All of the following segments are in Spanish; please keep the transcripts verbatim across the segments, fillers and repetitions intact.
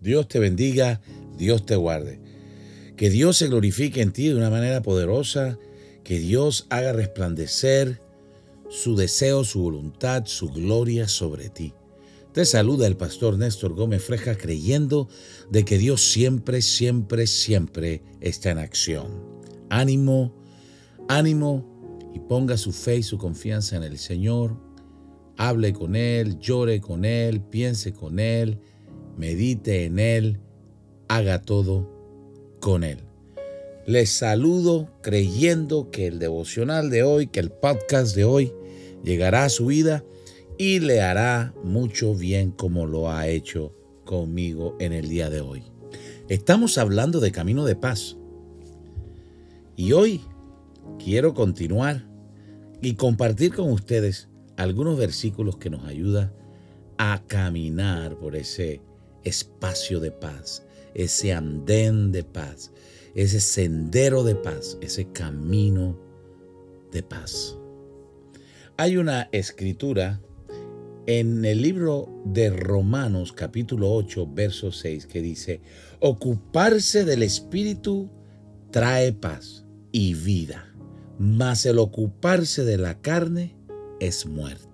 Dios te bendiga, Dios te guarde. Que Dios se glorifique en ti de una manera poderosa, que Dios haga resplandecer su deseo, su voluntad, su gloria sobre ti. Te saluda el pastor Néstor Gómez Freja, creyendo de que Dios siempre, siempre, siempre está en acción. Ánimo, ánimo y ponga su fe y su confianza en el Señor. Hable con Él, llore con Él, piense con Él, medite en Él, haga todo con Él. Les saludo creyendo que el devocional de hoy, que el podcast de hoy llegará a su vida y le hará mucho bien como lo ha hecho conmigo en el día de hoy. Estamos hablando de camino de paz y hoy quiero continuar y compartir con ustedes algunos versículos que nos ayudan a caminar por ese espacio de paz, ese andén de paz, ese sendero de paz, ese camino de paz. Hay una escritura en el libro de Romanos capítulo ocho, verso seis, que dice: ocuparse del espíritu trae paz y vida, mas el ocuparse de la carne es muerte.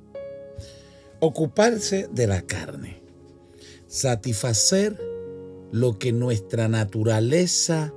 Ocuparse de la carne, satisfacer lo que nuestra naturaleza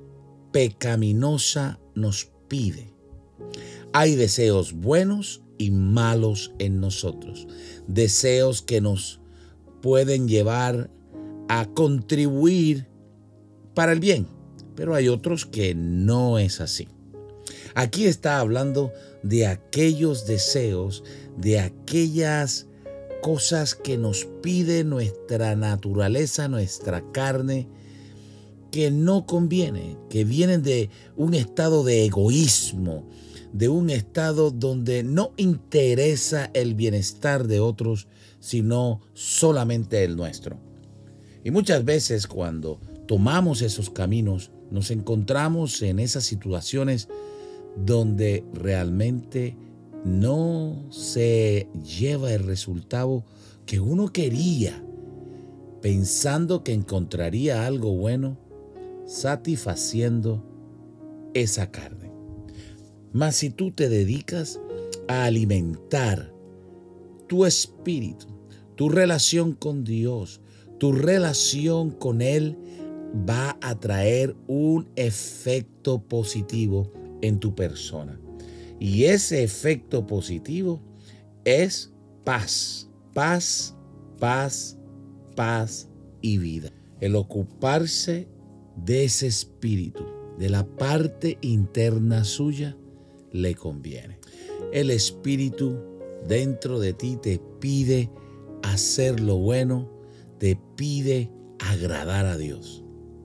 pecaminosa nos pide. Hay deseos buenos y malos en nosotros, deseos que nos pueden llevar a contribuir para el bien, pero hay otros que no es así. Aquí está hablando de aquellos deseos, de aquellas cosas que nos pide nuestra naturaleza, nuestra carne, que no conviene, que vienen de un estado de egoísmo, de un estado donde no interesa el bienestar de otros, sino solamente el nuestro. Y muchas veces cuando tomamos esos caminos, nos encontramos en esas situaciones donde realmente no se lleva el resultado que uno quería, pensando que encontraría algo bueno, satisfaciendo esa carne. Mas si tú te dedicas a alimentar tu espíritu, tu relación con Dios, tu relación con Él va a traer un efecto positivo en tu persona. Y ese efecto positivo es paz, paz, paz, paz y vida. El ocuparse de ese espíritu, de la parte interna suya, le conviene. El espíritu dentro de ti te pide hacer lo bueno, te pide agradar a Dios.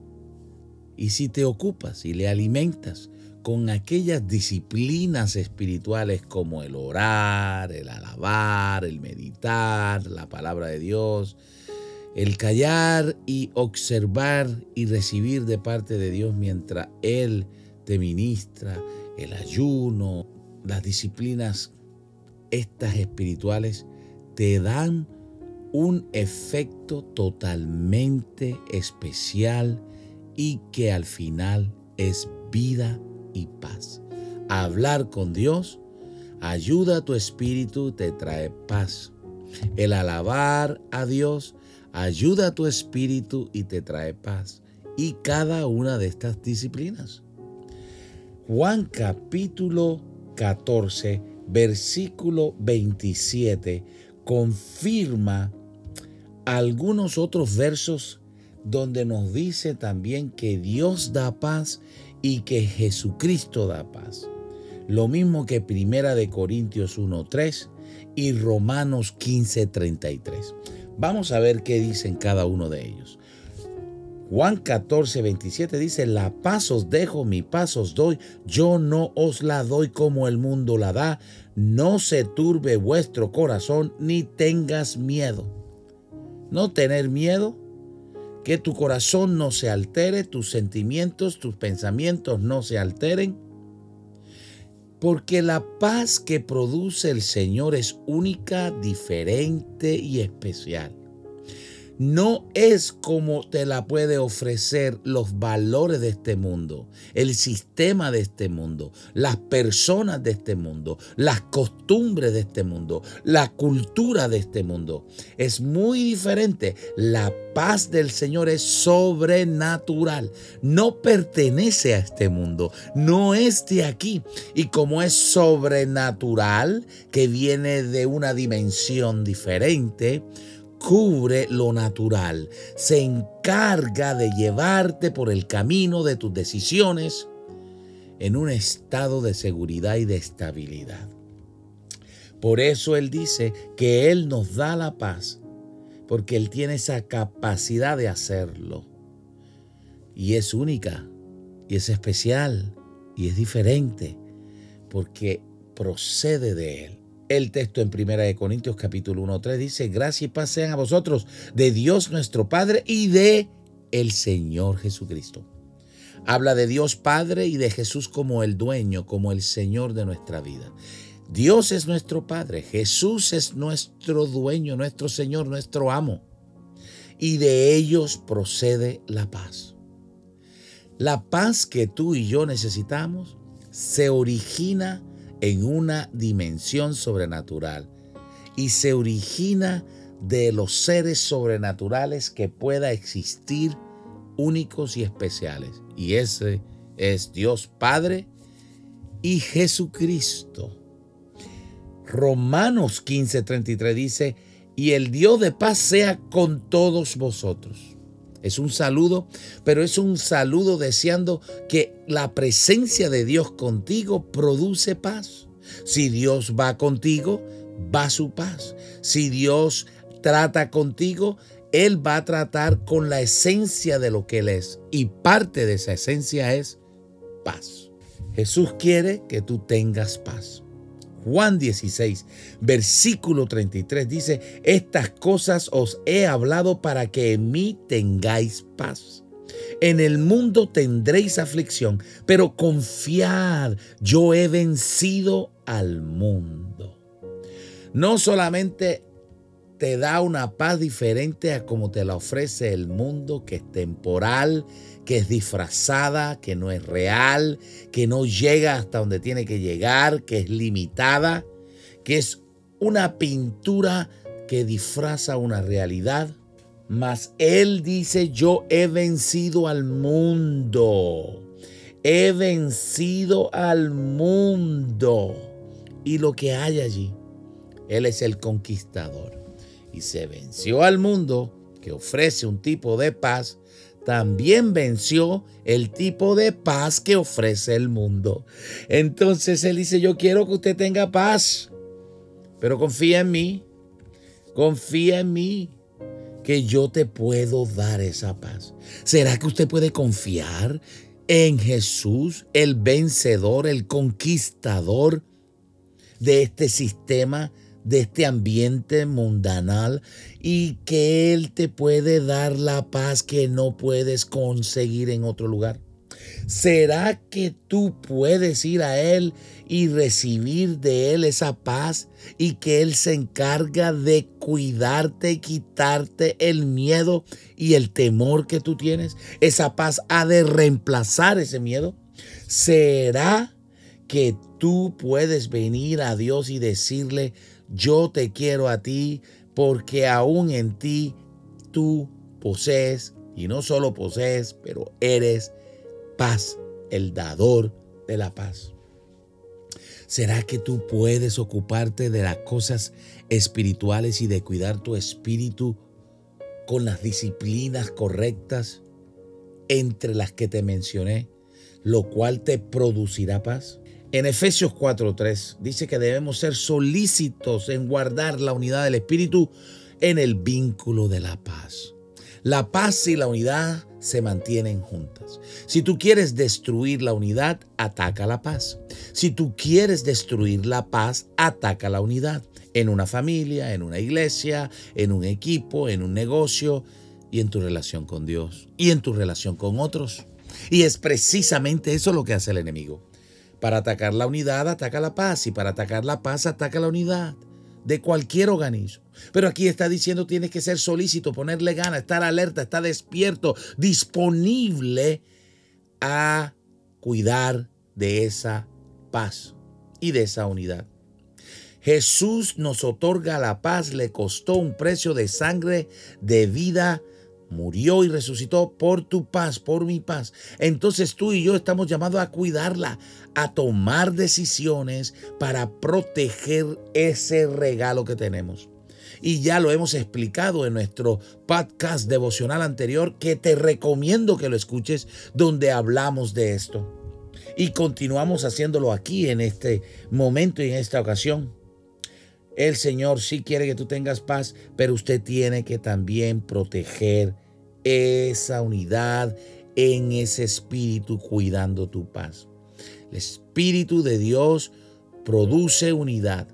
Y si te ocupas y le alimentas con aquellas disciplinas espirituales como el orar, el alabar, el meditar, la palabra de Dios, el callar y observar y recibir de parte de Dios mientras Él te ministra, el ayuno, las disciplinas estas espirituales te dan un efecto totalmente especial y que al final es vida y paz. Hablar con Dios ayuda a tu espíritu, te trae paz. El alabar a Dios ayuda a tu espíritu y te trae paz. Y cada una de estas disciplinas. Juan capítulo catorce, versículo veintisiete, confirma algunos otros versos donde nos dice también que Dios da paz y que Jesucristo da paz. Lo mismo que Primera de Corintios uno tres y Romanos quince treinta y tres. Vamos a ver qué dicen cada uno de ellos. Juan catorce veintisiete dice: la paz os dejo, mi paz os doy, yo no os la doy como el mundo la da, no se turbe vuestro corazón ni tengas miedo. No tener miedo, que tu corazón no se altere, tus sentimientos, tus pensamientos no se alteren, porque la paz que produce el Señor es única, diferente y especial. no es como te la puede ofrecer los valores de este mundo, el sistema de este mundo, las personas de este mundo, las costumbres de este mundo, la cultura de este mundo. Es muy diferente. La paz del Señor es sobrenatural. No pertenece a este mundo, no es de aquí. Y como es sobrenatural, que viene de una dimensión diferente, cubre lo natural, se encarga de llevarte por el camino de tus decisiones en un estado de seguridad y de estabilidad. Por eso Él dice que Él nos da la paz, porque Él tiene esa capacidad de hacerlo. Y es única, y es especial, y es diferente, porque procede de Él. El texto en primera de Corintios capítulo uno, tres dice: gracia y paz sean a vosotros de Dios nuestro Padre y de el Señor Jesucristo. Habla de Dios Padre y de Jesús como el dueño, como el Señor de nuestra vida. Dios es nuestro Padre, Jesús es nuestro dueño, nuestro Señor, nuestro amo. Y de ellos procede la paz. La paz que tú y yo necesitamos se origina en una dimensión sobrenatural y se origina de los seres sobrenaturales que pueda existir, únicos y especiales. Y ese es Dios Padre y Jesucristo. Romanos quince, treinta y tres dice: y el Dios de paz sea con todos vosotros. Es un saludo, pero es un saludo deseando que la presencia de Dios contigo produce paz. Si Dios va contigo, va su paz. Si Dios trata contigo, Él va a tratar con la esencia de lo que Él es. Y parte de esa esencia es paz. Jesús quiere que tú tengas paz. Juan dieciséis, versículo treinta y tres dice: estas cosas os he hablado para que en mí tengáis paz. En el mundo tendréis aflicción, pero confiad, yo he vencido al mundo. No solamente te da una paz diferente a como te la ofrece el mundo, que es temporal, que es disfrazada, que no es real, que no llega hasta donde tiene que llegar, que es limitada, que es una pintura que disfraza una realidad. Mas Él dice: yo he vencido al mundo. He vencido al mundo. Y lo que hay allí, Él es el conquistador. Y se venció al mundo, que ofrece un tipo de paz. También venció el tipo de paz que ofrece el mundo. Entonces Él dice: yo quiero que usted tenga paz, pero confía en mí, confía en mí, que yo te puedo dar esa paz. ¿Será que usted puede confiar en Jesús, el vencedor, el conquistador de este sistema, de este ambiente mundanal, y que Él te puede dar la paz que no puedes conseguir en otro lugar? ¿Será que tú puedes ir a Él y recibir de Él esa paz, y que Él se encarga de cuidarte y quitarte el miedo y el temor que tú tienes? Esa paz ha de reemplazar ese miedo. ¿Será que tú puedes venir a Dios y decirle: yo te quiero a ti, porque aún en ti tú posees, y no solo posees, pero eres paz, el dador de la paz? ¿Será que tú puedes ocuparte de las cosas espirituales y de cuidar tu espíritu con las disciplinas correctas, entre las que te mencioné, lo cual te producirá paz? En Efesios cuatro tres dice que debemos ser solícitos en guardar la unidad del espíritu en el vínculo de la paz. La paz y la unidad se mantienen juntas. Si tú quieres destruir la unidad, ataca la paz. Si tú quieres destruir la paz, ataca la unidad. En una familia, en una iglesia, en un equipo, en un negocio, y en tu relación con Dios, y en tu relación con otros. Y es precisamente eso lo que hace el enemigo. Para atacar la unidad, ataca la paz, y para atacar la paz, ataca la unidad. de cualquier organismo. Pero aquí está diciendo tienes que ser solícito, ponerle ganas, estar alerta, estar despierto, disponible a cuidar de esa paz y de esa unidad. Jesús nos otorga la paz, le costó un precio de sangre, de vida, murió y resucitó por tu paz, por mi paz. Entonces tú y yo estamos llamados a cuidarla, a tomar decisiones para proteger ese regalo que tenemos. Y ya lo hemos explicado en nuestro podcast devocional anterior, que te recomiendo que lo escuches, donde hablamos de esto. Y continuamos haciéndolo aquí en este momento y en esta ocasión. El Señor sí quiere que tú tengas paz, pero usted tiene que también proteger esa unidad en ese espíritu, cuidando tu paz. El Espíritu de Dios produce unidad,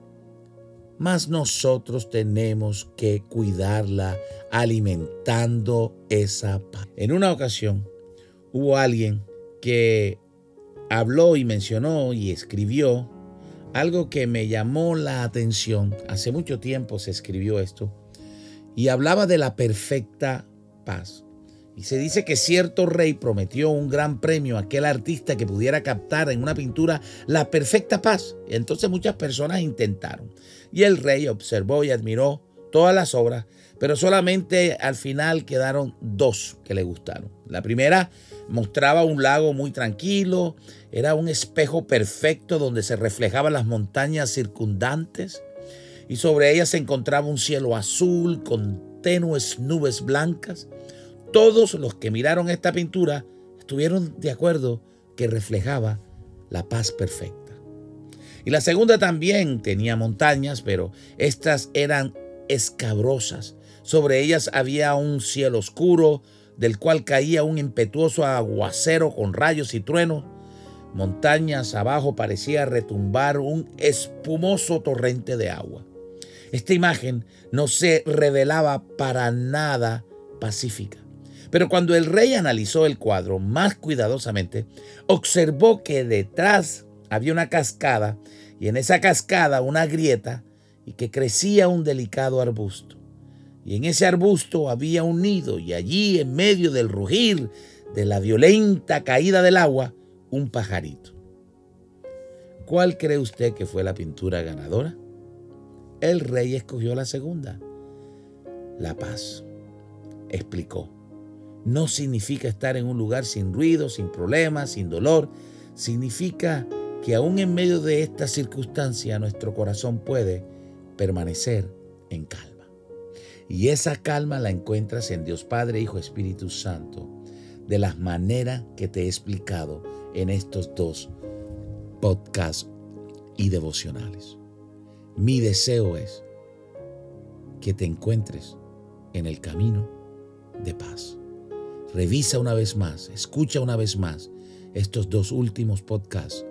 mas nosotros tenemos que cuidarla alimentando esa paz. En una ocasión hubo alguien que habló y mencionó y escribió algo que me llamó la atención. Hace mucho tiempo se escribió esto y hablaba de la perfecta paz. Y se dice que cierto rey prometió un gran premio a aquel artista que pudiera captar en una pintura la perfecta paz. Y entonces muchas personas intentaron. Y el rey observó y admiró todas las obras, pero solamente al final quedaron dos que le gustaron. La primera mostraba un lago muy tranquilo, era un espejo perfecto donde se reflejaban las montañas circundantes y sobre ellas se encontraba un cielo azul con tenues nubes blancas. Todos los que miraron esta pintura estuvieron de acuerdo que reflejaba la paz perfecta. Y la segunda también tenía montañas, pero estas eran escabrosas. Sobre ellas había un cielo oscuro, del cual caía un impetuoso aguacero con rayos y truenos. Montañas abajo parecía retumbar un espumoso torrente de agua. Esta imagen no se revelaba para nada pacífica. Pero cuando el rey analizó el cuadro más cuidadosamente, observó que detrás había una cascada y en esa cascada una grieta y que crecía un delicado arbusto. Y en ese arbusto había un nido y allí, en medio del rugir de la violenta caída del agua, un pajarito. ¿Cuál cree usted que fue la pintura ganadora? El rey escogió la segunda. La paz. Explicó. No significa estar en un lugar sin ruido, sin problemas, sin dolor. Significa que aún en medio de esta circunstancia nuestro corazón puede permanecer en calma. Y esa calma la encuentras en Dios Padre, Hijo, Espíritu Santo, de las maneras que te he explicado en estos dos podcasts y devocionales. Mi deseo es que te encuentres en el camino de paz. Revisa una vez más, escucha una vez más estos dos últimos podcasts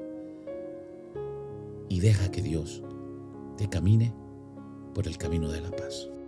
y deja que Dios te camine por el camino de la paz.